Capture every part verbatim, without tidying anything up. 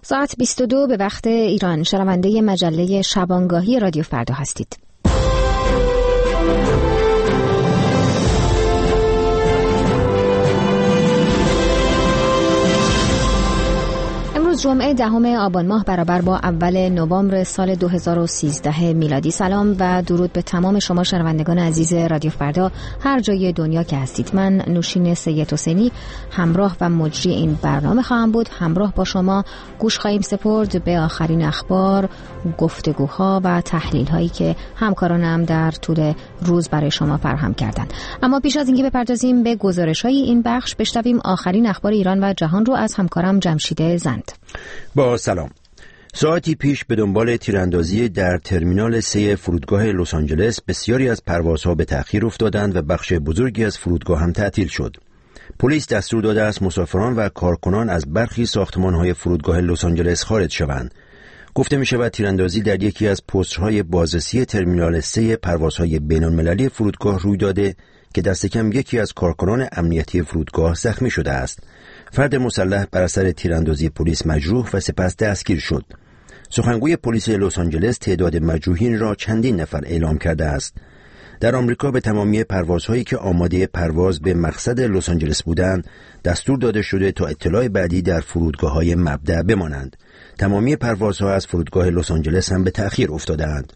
ساعت بیست و دو به وقت ایران. شنونده مجله شبانگاهی رادیو فردا هستید. امروز جمعه دهم آبان ماه برابر با اول نوامبر سال دو هزار و سیزده میلادی. سلام و درود به تمام شما شنوندگان عزیز رادیو فردا هر جای دنیا که هستید. من نوشین سید حسینی همراه و مجری این برنامه خواهم بود. همراه با شما گوش خواهیم سپرد به آخرین اخبار، گفتگوها و تحلیل هایی که همکارانم در طول روز برای شما فراهم کردند. اما پیش از اینکه بپردازیم به گزارش های این بخش، بشنویم آخرین اخبار ایران و جهان رو از همکارم جمشید زند. با سلام. ساعتی پیش به دنبال تیراندازی در ترمینال سه فرودگاه لس آنجلس بسیاری از پروازها به تأخیر افتادند و بخش بزرگی از فرودگاه هم تعطیل شد. پلیس دستور داده است مسافران و کارکنان از برخی ساختمان‌های فرودگاه لس آنجلس خارج شوند. گفته می شود تیراندازی در یکی از پست‌های بازرسی ترمینال سه پروازهای بین‌المللی فرودگاه روی داده که دست کم یکی از کارکنان امنیتی فرودگاه زخمی شده است. فرد مسلح بر اثر تیراندازی پلیس مجروح و سپس دستگیر شد. سخنگوی پلیس لس آنجلس تعداد مجروحین را چندین نفر اعلام کرده است. در آمریکا به تمامی پروازهایی که آماده پرواز به مقصد لس آنجلس بودند دستور داده شده تا اطلاع بعدی در فرودگاه‌های مبدأ بمانند. تمامی پروازها از فرودگاه لس آنجلس هم به تأخیر افتاده‌اند.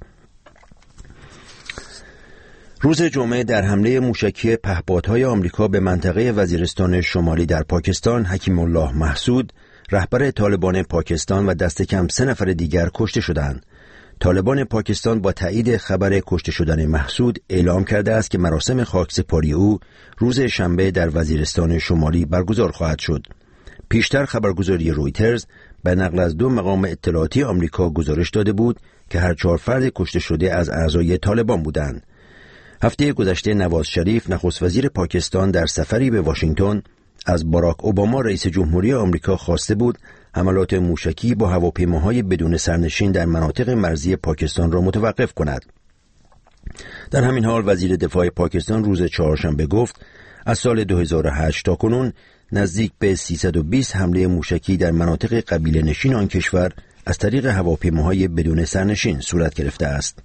روز جمعه در حمله موشکی پهپادهای آمریکا به منطقه وزیرستان شمالی در پاکستان، حکیم الله محسود، رهبر طالبان پاکستان و دست کم سه نفر دیگر کشته شدند. طالبان پاکستان با تایید خبر کشته شدن محسود اعلام کرده است که مراسم خاکسپاری او روز شنبه در وزیرستان شمالی برگزار خواهد شد. پیشتر خبرگزاری رویترز به نقل از دو مقام اطلاعاتی آمریکا گزارش داده بود که هر چهار فرد کشته شده از اعضای طالبان بودند. هفته گذشته نواز شریف نخست وزیر پاکستان در سفری به واشنگتن از باراک اوباما رئیس جمهوری آمریکا خواسته بود حملات موشکی با هواپیماهای بدون سرنشین در مناطق مرزی پاکستان را متوقف کند. در همین حال وزیر دفاع پاکستان روز چهارشنبه گفت از سال دو هزار و هشت تا کنون نزدیک به سیصد و بیست حمله موشکی در مناطق قبیله نشین آن کشور از طریق هواپیماهای بدون سرنشین صورت گرفته است.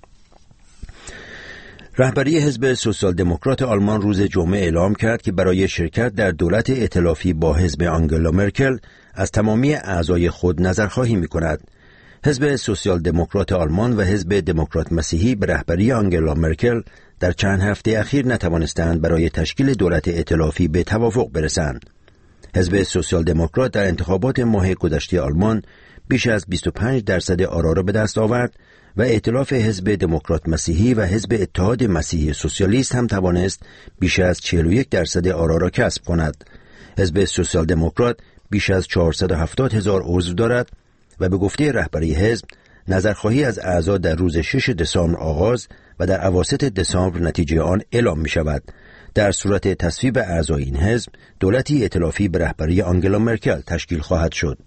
رهبری حزب سوسیال دموکرات آلمان روز جمعه اعلام کرد که برای شرکت در دولت ائتلافی با حزب آنگلا مرکل از تمامی اعضای خود نظرخواهی می‌کند. حزب سوسیال دموکرات آلمان و حزب دموکرات مسیحی به رهبری آنگلا مرکل در چند هفته اخیر نتوانستند برای تشکیل دولت ائتلافی به توافق برسند. حزب سوسیال دموکرات در انتخابات ماه گذشته آلمان بیش از بیست و پنج درصد آرا را به دست آورد و ائتلاف حزب دموکرات مسیحی و حزب اتحاد مسیحی سوسیالیست هم توانست بیش از چهل و یک درصد آرا را کسب کند. حزب سوسیال دموکرات بیش از چهارصد و هفتاد هزار عضو دارد و به گفته رهبری حزب نظرخواهی از اعضا در روز شش دسامبر آغاز و در اواسط دسامبر نتیجه آن اعلام می شود. در صورت تصویب اعضای این حزب دولتی ائتلافی به رهبری آنگلا مرکل تشکیل خواهد شد.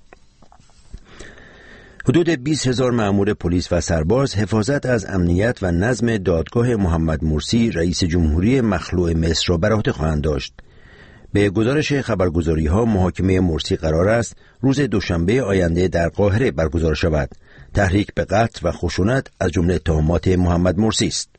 حدود بیست هزار مأمور پلیس و سرباز حفاظت از امنیت و نظم دادگاه محمد مرسی رئیس جمهوری مخلوع مصر را بر عهده خواهند داشت. به گزارش خبرگزاری‌ها محاکمه مرسی قرار است روز دوشنبه آینده در قاهره برگزار شود. تحریک به قتل و خشونت از جمله اتهامات محمد مرسی است.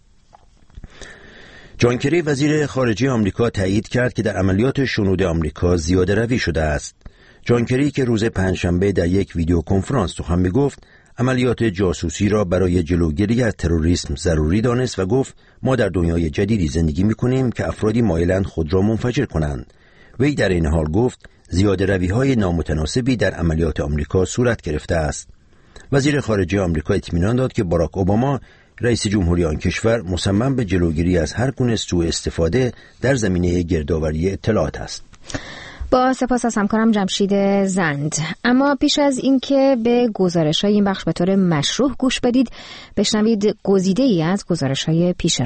جان کری وزیر خارجه آمریکا تایید کرد که در عملیات شنود آمریکا زیاده روی شده است. جان کری که روز پنجشنبه در یک ویدیو کنفرانس سخن می‌گفت، عملیات جاسوسی را برای جلوگیری از تروریسم ضروری دانست و گفت ما در دنیای جدیدی زندگی می‌کنیم که افرادی مایلند خود را منفجر کنند. وی در این حال گفت زیاده روی‌های نامتناسبی در عملیات آمریکا صورت گرفته است. وزیر خارجه آمریکا اطمینان داد که باراک اوباما رئیس جمهوری آن کشور مصمم به جلوگیری از هر گونه سوء استفاده در زمینه گردآوری اطلاعات است. با سپاس از همکارم جمشید زند. اما پیش از اینکه به گزارش‌های این بخش به طور مشروع گوش بدید، بشنوید گزیده‌ای از گزارش‌های پیش رو.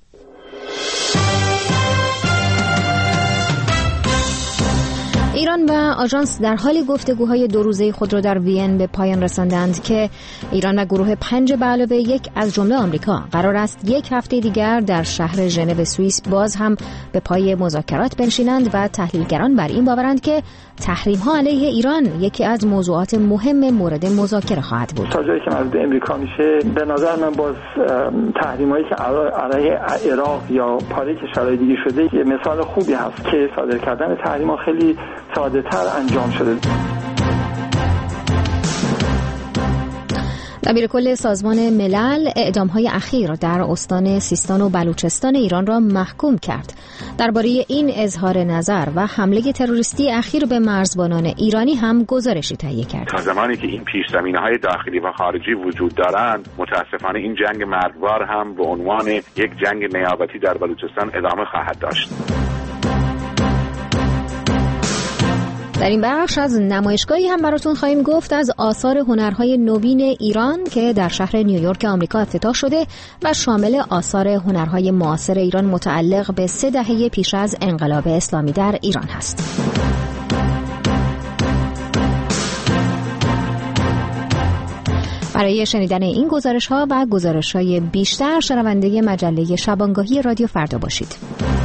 ایران و آژانس در حال گفتگوهای دو روزه خود را در وین به پایان رساندند که ایران و گروه پنج به علاوه یک از جمله آمریکا قرار است یک هفته دیگر در شهر ژنو سوئیس باز هم به پای مذاکرات بنشینند و تحلیلگران بر این باورند که تحریم‌ها علیه ایران یکی از موضوعات مهم مورد مذاکره خواهد بود. تا جایی که مربوط امریکا میشه، به نظر من باز تحریم‌هایی که علیه عراق یا پاره کشورهای دیگه شده یه مثال خوبی هست که صادر کردن تحریم‌ها خیلی ساده‌تر انجام شده. دبیر کل سازمان ملل اعدام‌های اخیر در استان سیستان و بلوچستان ایران را محکوم کرد. درباره این اظهار نظر و حمله تروریستی اخیر به مرزبانان ایرانی هم گزارشی تهیه کرد. تا زمانی که این پیش‌زمینه‌های داخلی و خارجی وجود دارند، متأسفانه این جنگ مرگبار هم به عنوان یک جنگ نیابتی در بلوچستان ادامه خواهد داشت. در این بخش از نمایشگاهی هم براتون خواهیم گفت از آثار هنرهای نوین ایران که در شهر نیویورک آمریکا افتتاح شده و شامل آثار هنرهای معاصر ایران متعلق به سه دهه پیش از انقلاب اسلامی در ایران هست. برای شنیدن این گزارش‌ها و گزارش‌های بیشتر شنونده مجله شبانگاهی رادیو فردا باشید.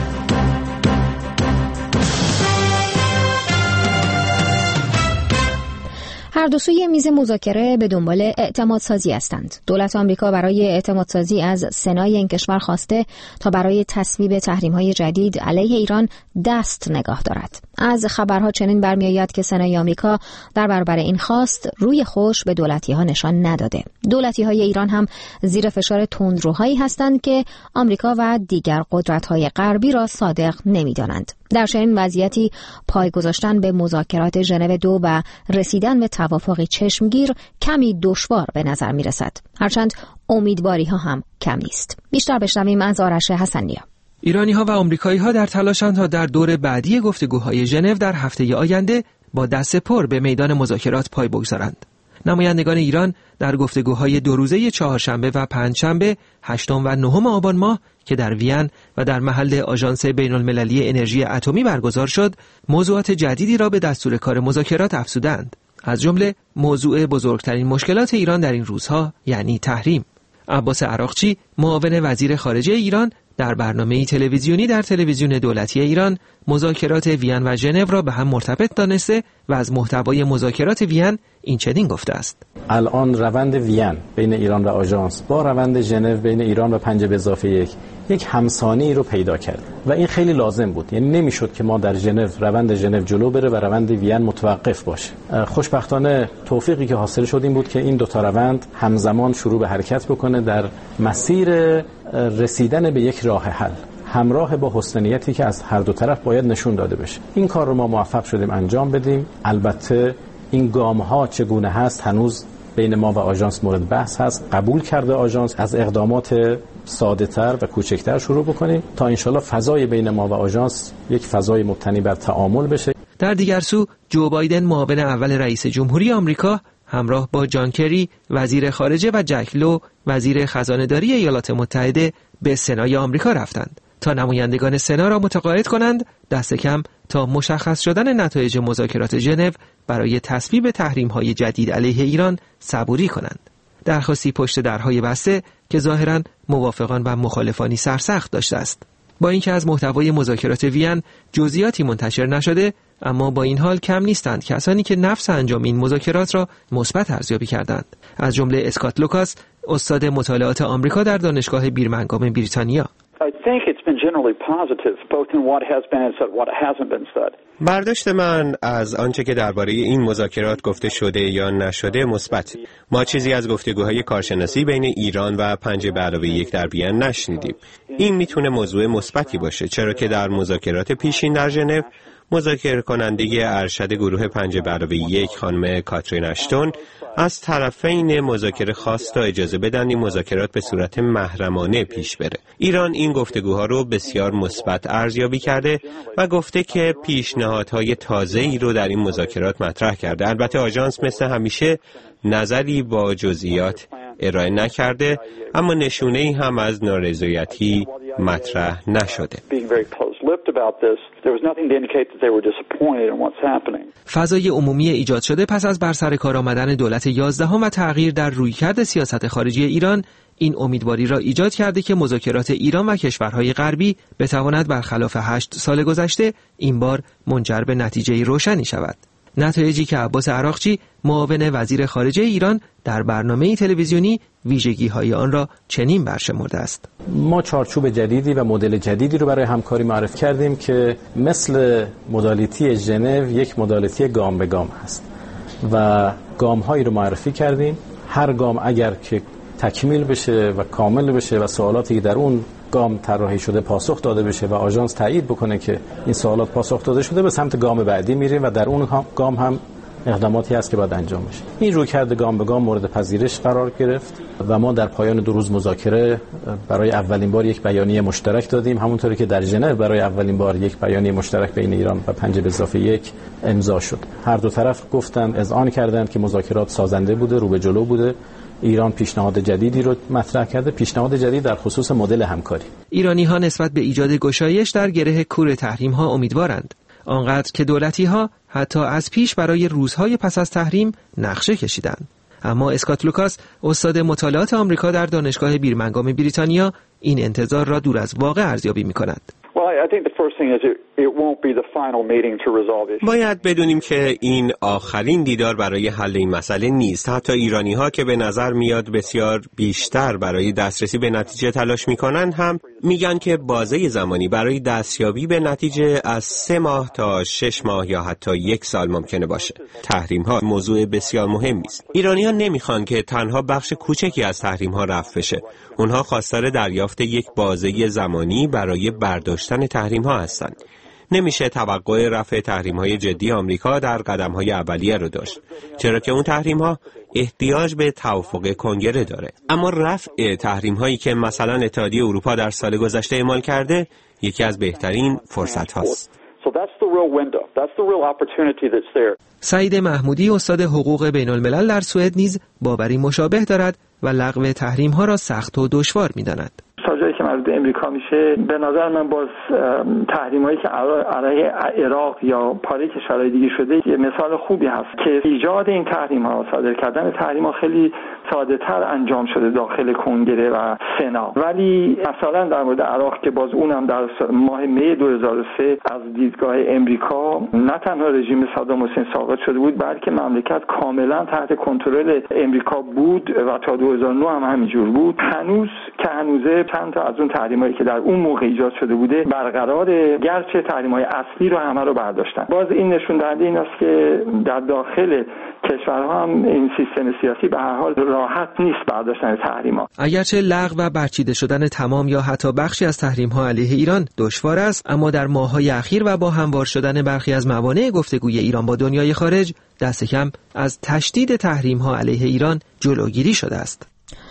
هر دو سوی میز مذاکره به دنبال اعتمادسازی هستند. دولت آمریکا برای اعتمادسازی از سنای این کشور خواسته تا برای تصویب تحریم‌های جدید علیه ایران دست نگاه دارد. از خبرها چنین برمی‌آید که سنای آمریکا در برابر این خواست روی خوش به دولتی‌ها نشان نداده. دولتی‌های ایران هم زیر فشار تندروهایی هستند که آمریکا و دیگر قدرت‌های غربی را صادق نمی‌دانند. در چنین وضعیتی پای گذاشتن به مذاکرات ژنو دو و رسیدن به توافقی چشمگیر کمی دشوار به نظر می رسد. هرچند امیدواری ها هم کم نیست. بیشتر بشنویم از آرش حسن‌نیا. ایرانی ها و آمریکایی ها در تلاشند تا در دور بعدی گفتگوهای ژنو در هفته آینده با دست پر به میدان مذاکرات پای بگذارند. نمایندگان ایران در گفتگوهای دو روزه چهارشنبه و پنجشنبه هشتم و نهم آبان ماه که در وین و در محل آژانس بین‌المللی انرژی اتمی برگزار شد، موضوعات جدیدی را به دستور کار مذاکرات افزودند. از جمله موضوع بزرگترین مشکلات ایران در این روزها یعنی تحریم. عباس عراقچی، معاون وزیر خارجه ایران، در برنامه‌ای تلویزیونی در تلویزیون دولتی ایران مذاکرات وین و ژنو را به هم مرتبط دانسته و از محتوای مذاکرات وین این چنین گفته است: الان روند وین بین ایران و آژانس با روند ژنو بین ایران و پنج به اضافه یک یک همسانی رو پیدا کرد و این خیلی لازم بود. یعنی نمیشد که ما در ژنو روند ژنو جلو بره و روند وین متوقف باشه. خوشبختانه توفیقی که حاصل شد این بود که این دو تا روند همزمان شروع به حرکت بکنه در مسیر رسیدن به یک راه حل، همراه با حسن نیتی که از هر دو طرف باید نشون داده بشه. این کار رو ما موفق شدیم انجام بدیم. البته این گام‌ها چگونه هست هنوز بین ما و آژانس مورد بحث هست. قبول کرده آژانس از اقدامات ساده‌تر و کوچکتر شروع بکنیم تا انشالله فضای بین ما و آژانس یک فضای مبتنی بر تعامل بشه. در دیگر سو جو بایدن معاون اول رئیس جمهوری آمریکا همراه با جان کری وزیر خارجه و جک لو وزیر خزانه‌داری ایالات متحده به سنای آمریکا رفتند تا نمایندگان سنا را متقاعد کنند دست کم تا مشخص شدن نتایج مذاکرات ژنو برای تصویب تحریم‌های جدید علیه ایران صبوری کنند. درخواستی پشت درهای بسته که ظاهراً موافقان و مخالفانی سرسخت داشته است. با اینکه از محتوای مذاکرات وین جزئیاتی منتشر نشده، اما با این حال کم نیستند کسانی که نفس انجام این مذاکرات را مثبت ارزیابی کردند. از جمله اسکات لوکاس، استاد مطالعات آمریکا در دانشگاه بیرمنگام بریتانیا. برداشت من از آنچه که درباره این مذاکرات گفته شده یا نشده مثبت. ما چیزی از گفتگوهای کارشناسی بین ایران و پنج به علاوه یک در وین نشنیدیم. این میتونه موضوع مثبتی باشه، چرا که در مذاکرات پیشین در ژنو مذاکره کننده ارشد گروه پنج به علاوه یک خانم کاترین اشتون از طرفین مذاکره خواست تا اجازه بدن این مذاکرات به صورت محرمانه پیش بره. ایران این گفتگوها رو بسیار مثبت ارزیابی کرده و گفته که پیشنهادهای تازه‌ای رو در این مذاکرات مطرح کرده. البته آژانس مثل همیشه نظری با جزئیات ارائه نکرده، اما نشونه‌ای هم از نارضایتی مطرح نشده. فضای عمومی ایجاد شده پس از بر سر کار آمدن دولت یازدهم و تغییر در رویکرد سیاست خارجی ایران این امیدواری را ایجاد کرده که مذاکرات ایران و کشورهای غربی بتواند برخلاف هشت سال گذشته این بار منجر به نتیجه روشنی شود. نتایجی که عباس عراقچی معاون وزیر خارجه ایران در برنامه تلویزیونی ویژگی‌های آن را چنین برشمرده است. ما چارچوب جدیدی و مدل جدیدی رو برای همکاری معرفی کردیم که مثل مدالیتی ژنو یک مدالیتی گام به گام هست و گام‌هایی رو معرفی کردیم. هر گام اگر که تکمیل بشه و کامل بشه و سوالاتی که در اون گام طراحی شده پاسخ داده بشه و آژانس تایید بکنه که این سوالات پاسخ داده شده، به سمت گام بعدی میریم و در اون گام هم اقداماتی هست که باید انجام بشه. این رویکرد گام به گام مورد پذیرش قرار گرفت و ما در پایان دو روز مذاکره برای اولین بار یک بیانیه مشترک دادیم، همونطوری که در ژنو برای اولین بار یک بیانیه مشترک بین ایران و پنج به اضافه یک امضا شد. هر دو طرف گفتن، اذعان کردند که مذاکرات سازنده بوده، رو به جلو بوده. ایران پیشنهاد جدیدی رو مطرح کرده، پیشنهاد جدید در خصوص مدل همکاری. ایرانی‌ها نسبت به ایجاد گشایش در گره کور تحریم‌ها امیدوارند، آنقدر که دولتی‌ها حتی از پیش برای روزهای پس از تحریم نقشه کشیدند. اما اسکات لوکاس، استاد مطالعات آمریکا در دانشگاه بیرمنگام بریتانیا، این انتظار را دور از واقع ارزیابی می‌کند. باید بدونیم که این آخرین دیدار برای حل این مسئله نیست. حتی ایرانی ها که به نظر میاد بسیار بیشتر برای دسترسی به نتیجه تلاش میکنن هم میگن که بازه زمانی برای دستیابی به نتیجه از سه ماه تا شش ماه یا حتی یک سال ممکنه باشه. تحریم ها موضوع بسیار مهمی است. ایرانی ها نمیخوان که تنها بخش کوچکی از تحریم ها رفع بشه. اونها خواستار دریافت یک بازه زمانی برای برداشتن تحریم ها هستند. نمیشه توقع رفع تحریم‌های جدی آمریکا در قدم‌های اولیه رو داشت، چرا که اون تحریم‌ها احتیاج به توافق کنگره داره. اما رفع تحریم‌هایی که مثلا اتحادیه اروپا در سال گذشته اعمال کرده یکی از بهترین فرصت‌هاست. سعید محمودی، استاد حقوق بین‌الملل در سوئد، نیز باوری مشابه دارد و لغو تحریم‌ها را سخت و دشوار می‌داند. جایی که مربوط به امریکا میشه، به نظر من باز تحریمایی که علیه عراق یا پاره کشورهای دیگه شده یه مثال خوبی هست که ایجاد این تحریم ها، صادر کردن تحریم ها خیلی ساده تر انجام شده داخل کنگره و سنا. ولی مثلا در مورد عراق که باز اونم در ماه می دو هزار و سه از دیدگاه امریکا نه تنها رژیم صدام حسین ساقط شده بود، بلکه مملکت کاملا تحت کنترل امریکا بود و تا دو هزار و نه هم همینجور بود. هنوز که هنوزه چند تا از اون تحریمایی که در اون موقع ایجاد شده بوده برقراره، گرچه تحریم‌های اصلی رو همه رو برداشتن. باز این نشون دهنده این است که در داخل کشورها هم این سیستم سیاسی به هر حال راحت نیست برداشتن تحریم‌ها. اگرچه لغو و برچیده شدن تمام یا حتی بخشی از تحریم‌ها علیه ایران دشوار است، اما در ماه‌های اخیر و با هموار شدن برخی از موانع گفتگوی ایران با دنیای خارج، دست کم از تشدید تحریم‌ها علیه ایران جلوگیری شده است.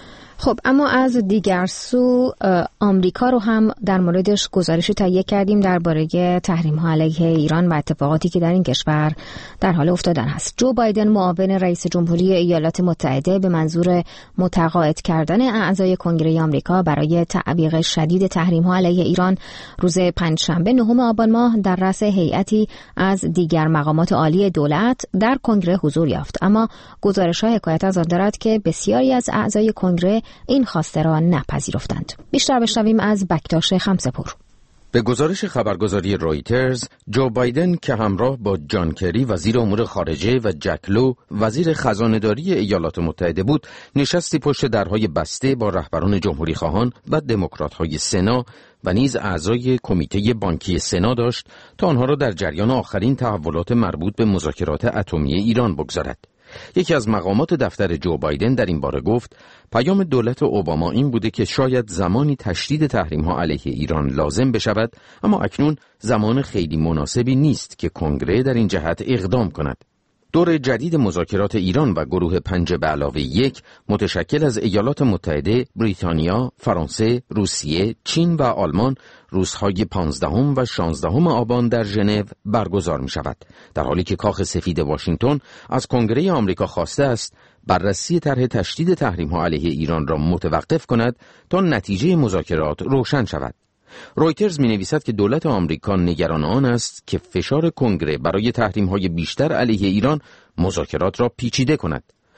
خب اما از دیگر سو آمریکا رو هم در موردش گزارشی تهیه کردیم درباره تحریم‌ها علیه ایران و اتفاقاتی که در این کشور در حال افتادن هست. جو بایدن، معاون رئیس جمهوری ایالات متحده، به منظور متقاعد کردن اعضای کنگره آمریکا برای تعویق شدید تحریم‌ها علیه ایران، روز پنجشنبه نهم آبان ماه در رأس هیئتی از دیگر مقامات عالی دولت در کنگره حضور یافت. اما گزارش‌ها حکایت از آن دارد که بسیاری از اعضای کنگره این خواسته را نپذیرفتند. بیشتر بشنویم از بکتاش خمسپور. به گزارش خبرگزاری رویترز، جو بایدن که همراه با جان کری وزیر امور خارجه و جک لو وزیر خزانه‌داری ایالات متحده بود، نشستی پشت درهای بسته با رهبران جمهوری خواهان و دموکرات‌های سنا و نیز اعضای کمیته بانکی سنا داشت تا آنها را در جریان آخرین تحولات مربوط به مذاکرات اتمی ایران بگذارد. یکی از مقامات دفتر جو بایدن در این باره گفت پیام دولت اوباما این بوده که شاید زمانی تشدید تحریم‌ها علیه ایران لازم بشود، اما اکنون زمان خیلی مناسبی نیست که کنگره در این جهت اقدام کند. دور جدید مذاکرات ایران و گروه پنج به علاوه یک متشکل از ایالات متحده، بریتانیا، فرانسه، روسیه، چین و آلمان روزهای پانزدهم و شانزدهم آبان در ژنو برگزار می شود، در حالی که کاخ سفید واشنگتن از کنگره آمریکا خواسته است بررسی طرح تشدید تحریم‌ها علیه ایران را متوقف کند تا نتیجه مذاکرات روشن شود. رویترز می‌نویسد که دولت آمریکا نگران آن است که فشار کنگره برای تحریم‌های بیشتر علیه ایران مذاکرات را پیچیده کند.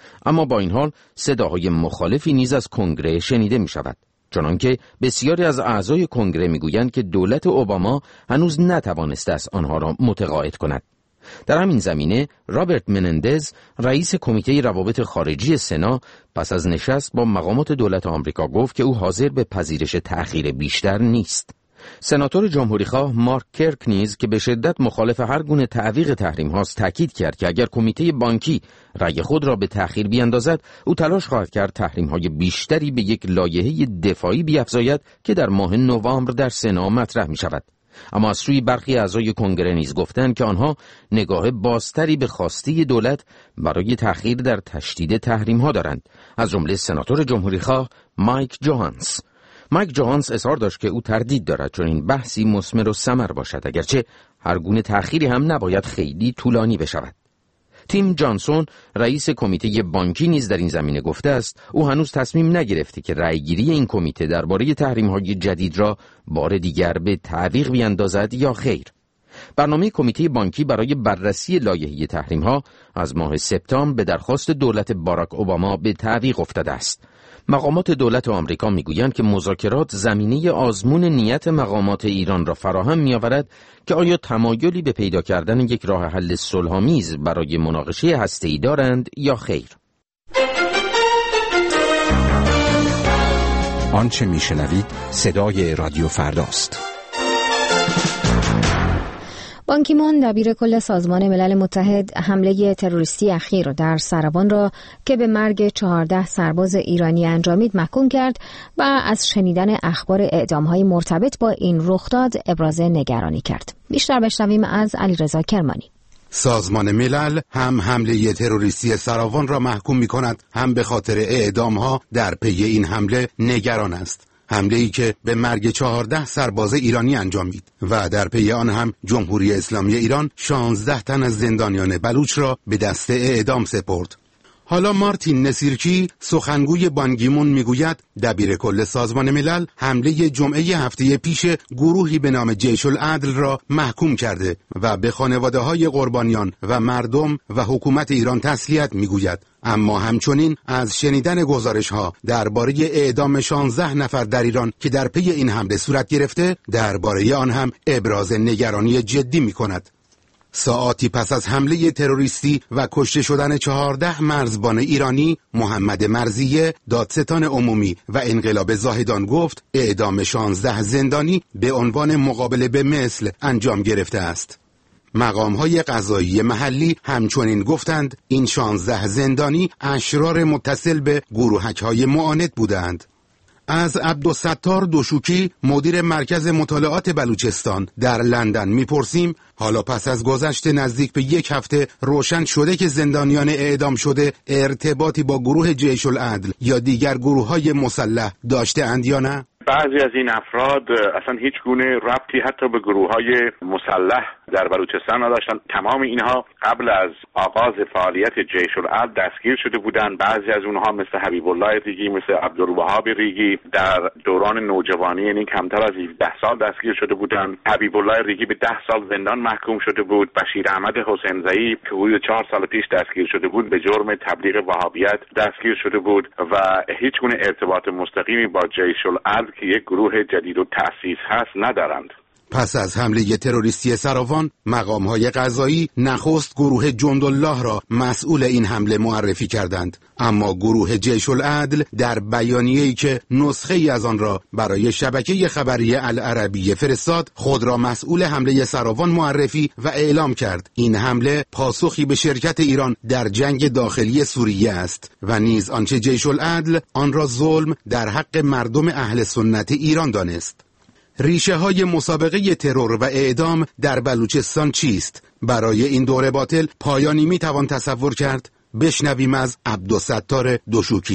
اما با این حال صداهای مخالفی نیز از کنگره شنیده می شود، چنانکه بسیاری از اعضای کنگره می گویند که دولت اوباما هنوز نتوانسته است آنها را متقاعد کند. در همین زمینه رابرت منندز، رئیس کمیته روابط خارجی سنا، پس از نشست با مقامات دولت آمریکا گفت که او حاضر به پذیرش تأخیر بیشتر نیست. سناتور جمهوریخواه مارک کرک نیز که به شدت مخالف هر گونه تعویق تحریم هاست تاکید کرد که اگر کمیته بانکی رأی خود را به تأخیر بیاندازد، او تلاش خواهد کرد تحریم های بیشتری به یک لایحه دفاعی بیفزاید که در ماه نوامبر در سنا مطرح می شود. اما از سوی برخی اعضای کنگره نیز گفتند که آنها نگاه بازتری به خواسته دولت برای تأخیر در تشدید تحریم ها دارند، از جمله سناتور جمهوریخواه مایک جوهانس. مایک جوهانس اظهار داشت که او تردید دارد چون این بحثی مثمر و ثمر باشد، اگرچه هر گونه تأخیری هم نباید خیلی طولانی بشود. تیم جانسون، رئیس کمیته بانکی نیز در این زمینه گفته است او هنوز تصمیم نگرفته که رأیگیری این کمیته درباره تحریم‌های جدید را بار دیگر به تعویق بیاندازد یا خیر. برنامه کمیته بانکی برای بررسی لایحه تحریم‌ها از ماه سپتامبر به درخواست دولت باراک اوباما به تعویق افتاده است. مقامات دولت آمریکا میگویند که مذاکرات زمینه آزمون نیت مقامات ایران را فراهم می‌آورد که آیا تمایلی به پیدا کردن یک راه حل صلح‌آمیز برای مناقشه هسته‌ای دارند یا خیر. آنچه میشنوید صدای رادیو فرداست. بان کی مون دبیر کل سازمان ملل متحد حمله تروریستی اخیر در سروان را که به مرگ چهارده سرباز ایرانی انجامید محکوم کرد و از شنیدن اخبار اعدام‌های مرتبط با این رخداد ابراز نگرانی کرد. بیشتر بشنویم از علیرضا کرمانی. سازمان ملل هم حمله تروریستی سروان را محکوم می‌کند، هم به خاطر اعدام‌ها در پی این حمله نگران است. حمله‌ای که به مرگ چهارده سرباز ایرانی انجامید و در پی آن هم جمهوری اسلامی ایران شانزده تن از زندانیان بلوچ را به دست اعدام سپرد. حالا مارتین نسیرکی، سخنگوی بان کی مون، میگوید دبیر کل سازمان ملل حمله جمعه هفته پیش گروهی به نام جیش العدل را محکوم کرده و به خانواده‌های قربانیان و مردم و حکومت ایران تسلیت میگوید. اما همچنین از شنیدن گزارش‌ها درباره اعدام شانزده نفر در ایران که در پی این حمله صورت گرفته، درباره آن هم ابراز نگرانی جدی می‌کند. ساعاتی پس از حمله تروریستی و کشته شدن چهارده مرزبان ایرانی، محمد مرزیه، دادستان عمومی و انقلاب زاهدان گفت اعدام شانزده زندانی به عنوان مقابله به مثل انجام گرفته است. مقام‌های قضایی محلی همچنین گفتند این شانزده زندانی اشرار متصل به گروهک‌های معاند بودند. از عبدالستار دوشوکی، مدیر مرکز مطالعات بلوچستان در لندن میپرسیم حالا پس از گذشت نزدیک به یک هفته روشن شده که زندانیان اعدام شده ارتباطی با گروه جیش العدل یا دیگر گروه‌های مسلح داشته اند یا نه؟ بعضی از این افراد اصلا هیچ گونه ربطی حتی به گروه‌های مسلح در بلوچستان نداشتن. تمام اینها قبل از آغاز فعالیت جیش العدل دستگیر شده بودند. بعضی از اونها مثل حبیب الله ریگی، مثل عبدالوهاب ریگی در دوران نوجوانی، یعنی کمتر از هفده سال دستگیر شده بودند. حبیب الله ریگی به ده سال زندان محکوم شده بود. بشیر احمد حسینزئی که حدود چهار سال پیش دستگیر شده بود به جرم تبلیغ وهابیت دستگیر شده بود و هیچ گونه ارتباط مستقیمی با جیش العدل که یک گروه جدید و تأسیس هست ندارند. پس از حمله تروریستی سروان، مقام‌های قضایی نخست گروه جندالله را مسئول این حمله معرفی کردند، اما گروه جیش العدل در بیانیه‌ای که نسخه‌ای از آن را برای شبکه خبری العربیه فرستاد، خود را مسئول حمله سروان معرفی و اعلام کرد این حمله پاسخی به شرکت ایران در جنگ داخلی سوریه است و نیز آنچه جیش العدل آن را ظلم در حق مردم اهل سنت ایران دانست. ریشه های مسابقه ترور و اعدام در بلوچستان چیست؟ برای این دوره باطل پایانی می توان تصور کرد؟ بشنویم از عبدالستار دوشوکی.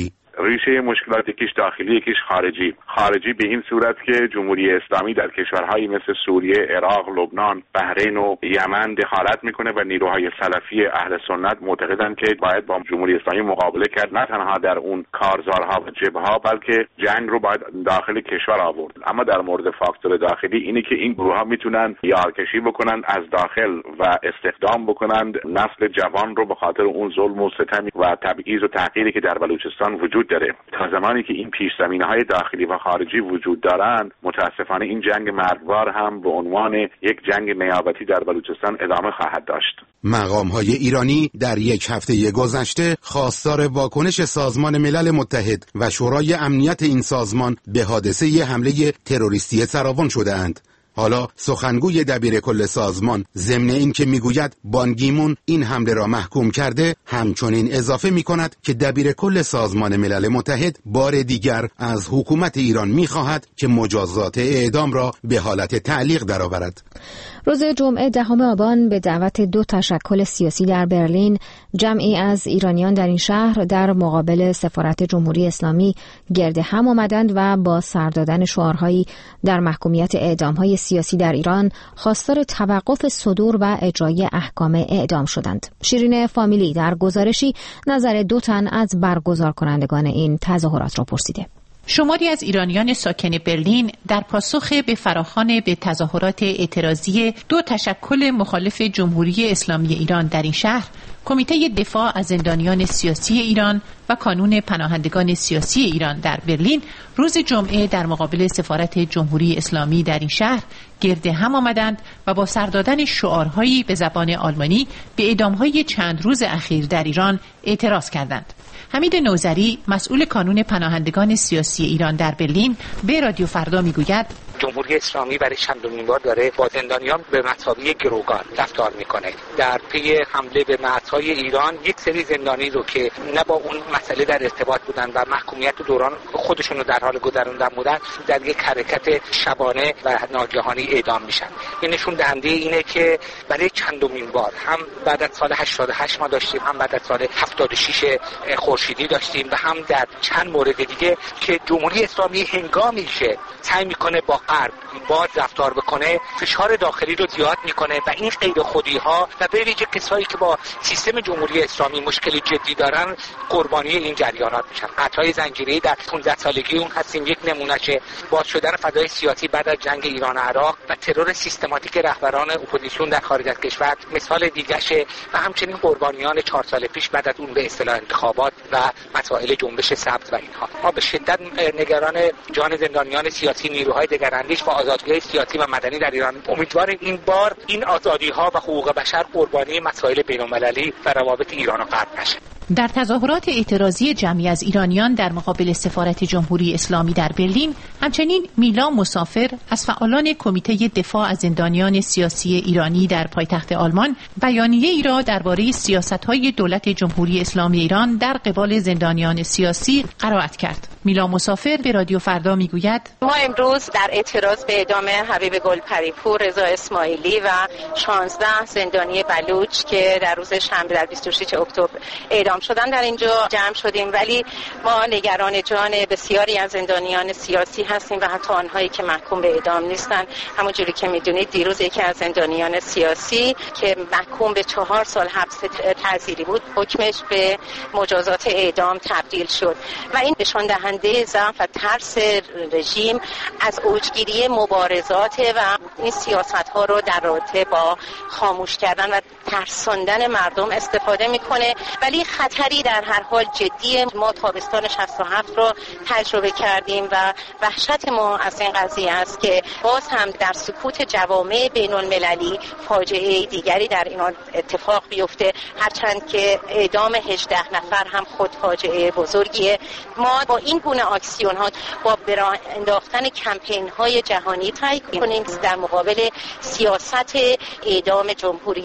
ریشه مشکلات یکیش داخلی یکیش خارجی. خارجی به این صورت که جمهوری اسلامی در کشورهایی مثل سوریه، عراق، لبنان، بحرین و یمن دخالت میکنه و نیروهای سلفی اهل سنت معتقدند که باید با جمهوری اسلامی مقابله کرد، نه تنها در اون کارزارها و جبهه‌ها بلکه جنگ رو باید داخل کشور آورد. اما در مورد فاکتور داخلی اینه که این گروه‌ها میتونن یارکشی بکنن از داخل و استخدام بکنند نسل جوان رو به خاطر اون ظلم و ستم و تبعیض و تحقیری که در بلوچستان وجود داره. تا زمانی که این پیش زمینه‌های داخلی و خارجی وجود دارند، متاسفانه این جنگ مرگبار هم به عنوان یک جنگ نیابتی در بلوچستان ادامه خواهد داشت. مقام‌های ایرانی در یک هفته گذشته خواستار واکنش سازمان ملل متحد و شورای امنیت این سازمان به حادثه حمله تروریستی سراوان شده‌اند. حالا سخنگوی دبیر کل سازمان ضمن این که میگوید بان کی مون این حمله را محکوم کرده، همچنین اضافه میکند که دبیر کل سازمان ملل متحد بار دیگر از حکومت ایران میخواهد که مجازات اعدام را به حالت تعلیق درآورد. روز جمعه دهم آبان به دعوت دو تشکل سیاسی در برلین، جمعی از ایرانیان در این شهر در مقابل سفارت جمهوری اسلامی گرد هم آمدند و با سر دادن شعارهایی در محکومیت اعدام‌های سیاسی در ایران خواستار توقف صدور و اجرای احکام اعدام شدند. شیرین فامیلی در گزارشی نظر دو تن از برگزار کنندگان این تظاهرات را پرسیده. شماری از ایرانیان ساکن برلین در پاسخ به فراخوان به تظاهرات اعتراضی دو تشکل مخالف جمهوری اسلامی ایران در این شهر، کمیته دفاع از زندانیان سیاسی ایران و کانون پناهندگان سیاسی ایران در برلین روز جمعه در مقابل سفارت جمهوری اسلامی در این شهر گرد هم آمدند و با سر دادن شعارهایی به زبان آلمانی به اعدام‌های چند روز اخیر در ایران اعتراض کردند. حمید نوذری، مسئول کانون پناهندگان سیاسی ایران در برلین، به رادیو فردا میگوید جمهوری اسلامی برای چندمین بار داره با زندانیان به مثابه گروگان رفتار میکنه. در پی حمله به مرزهای ایران یک سری زندانی رو که نه با اون مسئله در ارتباط بودن و محکومیت دوران خودشون رو در حال گذروندن بودن، در یک حرکت شبانه و ناگهانی اعدام میشن. این نشون دهنده اینه که برای چندمین بار، هم بعد از سال هشتاد و هشت ما داشتیم، هم بعد از سال هفتاد و شش خورشیدی داشتیم و هم در چند مورد دیگه که جمهوری اسلامی هنگامی که سعی میکنه با غرب باز رفتار بکنه، فشار داخلی رو زیاد میکنه و این غیر خودی ها و به ویژه کسایی که با سیستم جمهوری اسلامی مشکل جدی دارن قربانی این جریانات میشن. قطعای زنجیره‌ای در پانزده سالگی اون هستیم. یک نمونهشه باز شدن فضای سیاسی بعد از جنگ ایران و عراق و ترور سیستماتیک رهبران اپوزیسیون در خارج از کشور مثال دیگه‌شه و همچنین قربانیان چهار سال پیش بعد از اون به اصطلاح انتخابات و مسائل جنبش سبز و اینها. ما به شدت نگران جان زندانیان سیاسی، نیروهای دگراندیش و آزادی‌های سیاسی و مدنی در ایران. امیدواریم این بار این آزادی‌ها و حقوق بشر قربانی مسائل بین‌المللی و روابط ایران و غرب نشه. در تظاهرات اعتراضی جمعی از ایرانیان در مقابل سفارت جمهوری اسلامی در برلین، همچنین میلا مسافر از فعالان کمیته دفاع از زندانیان سیاسی ایرانی در پایتخت آلمان بیانیه ای را درباره سیاست‌های دولت جمهوری اسلامی ایران در قبال زندانیان سیاسی قرائت کرد. میلا مسافر به رادیو فردا میگوید ما امروز در اعتراض به اعدام حبیب گلپریپور، رضا اسماعیلی و شانزده زندانی بلوچ که در روز شنبه در بیست و شش اکتبر اعدام شدن در اینجا جمع شدیم، ولی ما نگران جان بسیاری از زندانیان سیاسی هستیم و حتی آنهایی که محکوم به اعدام نیستن. همونجوری که میدونید دیروز یکی از زندانیان سیاسی که محکوم به چهار سال حبس تعزیری بود حکمش به مجازات اعدام تبدیل شد و این نشان دهنده ضعف و ترس رژیم از اوجگیری مبارزات و این سیاست ها رو در رابطه با خاموش کردن و ترساندن مردم استفاده میکنه. ولی خطری در هر حال جدی. ما تابستان شصت و هفت رو تجربه کردیم و وحشت ما از این قضیه است که باز هم در سکوت جوامع بین المللی فاجعه دیگری در ایران اتفاق بیفته، هرچند که اعدام هجده نفر هم خود فاجعه بزرگیه. ما با این گونه آکسیون ها با براه انداختن کمپین های جهانی تایید کنیم در مقابل سیاست اعدام جمهوری اسلامی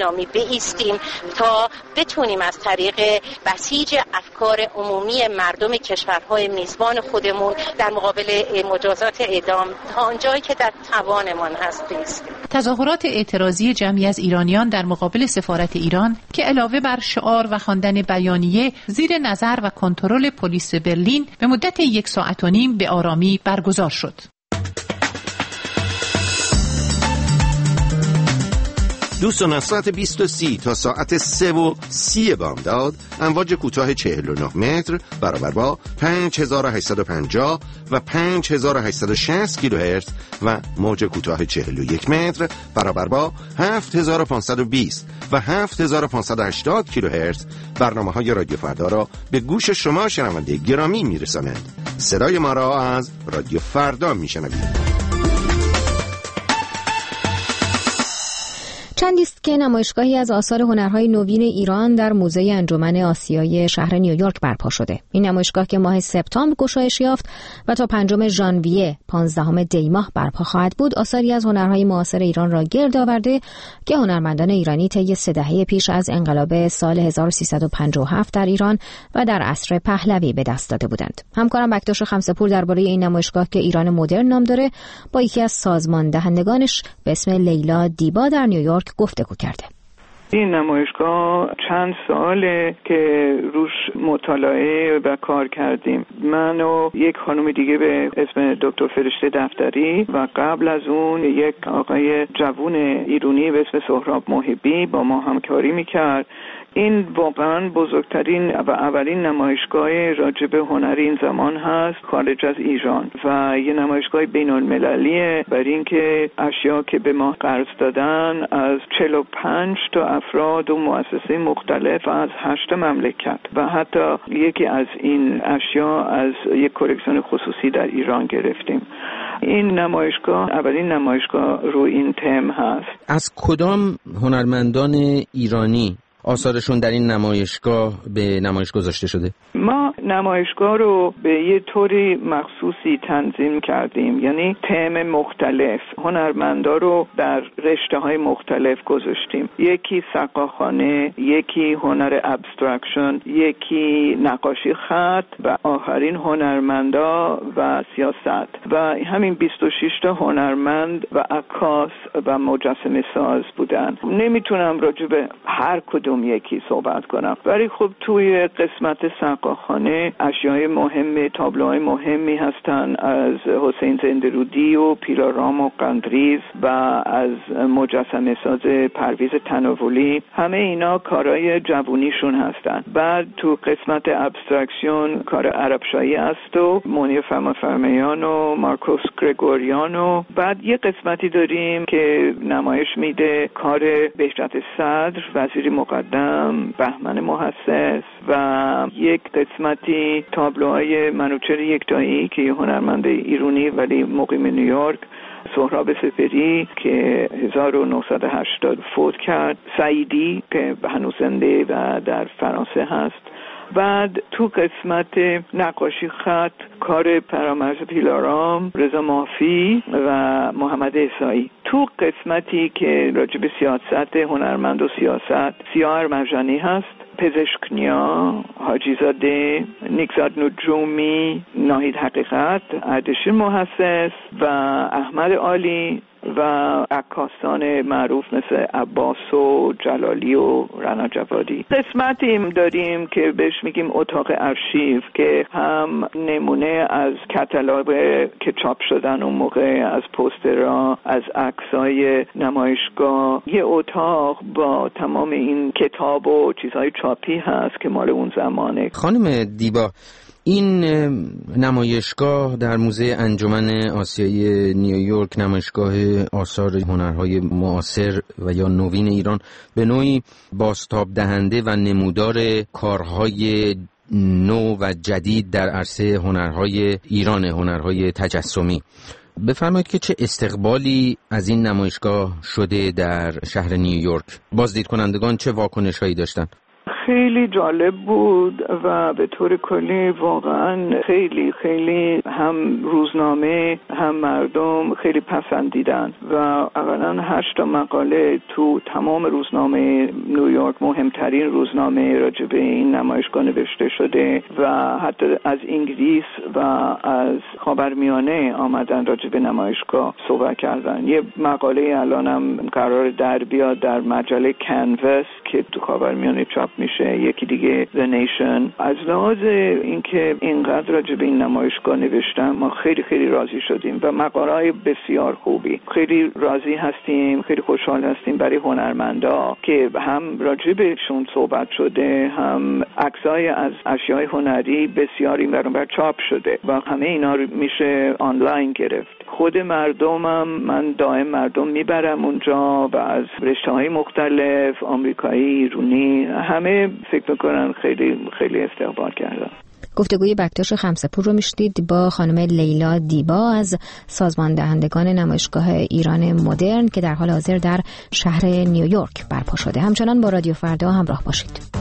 اسلامی بایستیم تا بتونیم از طریق بسیج افکار عمومی مردم کشورهای میزبان خودمون در مقابل مجازات اعدام تا آنجایی که در توانمان هست بایستیم. تظاهرات اعتراضی جمعی از ایرانیان در مقابل سفارت ایران که علاوه بر شعار و خواندن بیانیه زیر نظر و کنترل پلیس برلین به مدت یک ساعت و نیم به آرامی برگزار شد. دوستان از ساعت بیست و سی تا ساعت سه و سی بامداد امواج کوتاه چهل و نه متر برابر با پنج هزار و هشتصد و پنجاه و پنج هزار و هشتصد و شصت کیلوهرتز و موج کوتاه چهل و یک متر برابر با هفت هزار و پانصد و بیست و هفت هزار و پانصد و هشتاد کیلوهرتز برنامه‌های رادیو فردا را به گوش شما شنونده گرامی میرسانند. صدای ما را از رادیو فردا میشنوید. چندی است که نمایشگاهی از آثار هنرهای نوین ایران در موزه انجمن آسیایی شهر نیویورک برپا شده. این نمایشگاه که ماه سپتامبر گشایش یافت و تا پنجم ژانویه پانزدهم دی ماه برپا خواهد بود، آثاری از هنرهای معاصر ایران را گرد آورده که هنرمندان ایرانی طی سه دهه پیش از انقلاب سال هزار و سیصد و پنجاه و هفت در ایران و در عصر پهلوی به دست داده بودند. همکارم بکتاش خمسه‌پور درباره این نمایشگاه که ایران مدرن نام داره با یکی از سازمان دهندگانش به اسم لیلا دیبا در نیویورک گفتگو کرده. این نمایشگاه چند ساله که روش مطالعه و کار کردیم. من و یک خانم دیگه به اسم دکتر فرشته دفتری و قبل از اون یک آقای جوون ایرانی به اسم سهراب محبی با ما همکاری میکرد. این واقعا بزرگترین و اولین نمایشگاه راجب هنر این زمان هست خارج از ایران و یه نمایشگاه بین المللیه برای اینکه اشیا که به ما قرض دادن از چهل و پنج تا افراد و مؤسسه مختلف از هشت مملکت و حتی یکی از این اشیا از یک کلکسیون خصوصی در ایران گرفتیم. این نمایشگاه اولین نمایشگاه رو این تم هست. از کدام هنرمندان ایرانی آثارشون در این نمایشگاه به نمایش گذاشته شده؟ ما نمایشگاه رو به یه طوری مخصوصی تنظیم کردیم، یعنی تم مختلف هنرمندا رو در رشته‌های مختلف گذاشتیم. یکی سقاخانه، یکی هنر ابسترکشن، یکی نقاشی خط و آخرین هنرمندا و سیاست و همین بیست و شش تا هنرمند و عکاس و مجسمه ساز بودن. نمیتونم راجع به هر کدوم یکی صحبت کنم، ولی خب توی قسمت سقاخانه اشیاء مهم، تابلوهای مهمی هستن از حسین زندرودی و پیلارام و قندریز و از مجسمه ساز پرویز تناولی. همه اینا کارهای جوونیشون هستن. بعد تو قسمت ابسترکشن کار عربشاهی است و منیر فرمافرمیان و مارکوس گرگوریان و بعد یه قسمتی داریم که نمایش میده کار بهجت صدر، وزیر مقدم، بهمن محسس و یک قسمتی تابلوهای منوچهر یکتایی که یه هنرمند ایرانی ولی مقیم نیویورک، سهراب سپری که هزار و نهصد و هشتاد فوت کرد، سعیدی که هنوز زنده و در فرانسه هست. بعد تو قسمت نقاشی خط کار پرامرز پیلارام، رضا مافی و محمد عیسایی. تو قسمتی که راجع به سیاست، هنرمند و سیاست، سیاه ارمژانی هست، پزشکنیا، حاجی زاده، نیکزاد نجومی، ناهید حقیقت، اردشیر محسس و احمد عالی و عکاسان معروف مثل عباس و جلالی و رنا جوادی. قسمتیم داریم که بهش میگیم اتاق ارشیو که هم نمونه از کتالوگ که چاپ شدن اون موقع، از پوسترها، از عکسای نمایشگاه. یه اتاق با تمام این کتاب و چیزهای چاپی هست که مال اون زمانه. خانم دیبا، این نمایشگاه در موزه انجمن آسیایی نیویورک، نمایشگاه آثار هنرهای معاصر و یا نوین ایران، به نوعی بازتاب دهنده و نمودار کارهای نو و جدید در عرصه هنرهای ایران، هنرهای تجسمی. بفرمایید که چه استقبالی از این نمایشگاه شده در شهر نیویورک؟ بازدید کنندگان چه واکنش‌هایی داشتن؟ خیلی جالب بود و به طور کلی واقعا خیلی خیلی هم روزنامه هم مردم خیلی پسندیدن و اولا هشت مقاله تو تمام روزنامه نیویورک، مهمترین روزنامه راجع به این نمایشگاه نوشته شده و حتی از انگلیس و از خاورمیانه آمدن راجع به نمایشگاه صحبت کردن. یه مقاله الانم قرار در بیاد در مجله کانوس که تو خاورمیانه چاپ میشه، یکی دیگه The Nation. از لحاظ اینکه اینقدر راجع به این نمایشگاه نوشتن ما خیلی خیلی راضی شدیم و مقاله‌های بسیار خوبی. خیلی راضی هستیم، خیلی خوشحال هستیم برای هنرمندا که هم راجع بهشون صحبت شده، هم عکسای از اشیاء هنری بسیاری برابر چاپ شده و همه اینا رو میشه آنلاین گرفت. خود مردمم من دائم مردم میبرم اونجا و از رشته‌های مختلف، آمریکایی، ایرانی، همه فکر میکنن خیلی خیلی استقبال کردن. گفتگوی بکتاش خمسه‌پور رو میشنید با خانم لیلا دیبا از سازمان دهندگان نمایشگاه ایران مدرن که در حال حاضر در شهر نیویورک برپا شده. همچنان با رادیو فردا همراه باشید.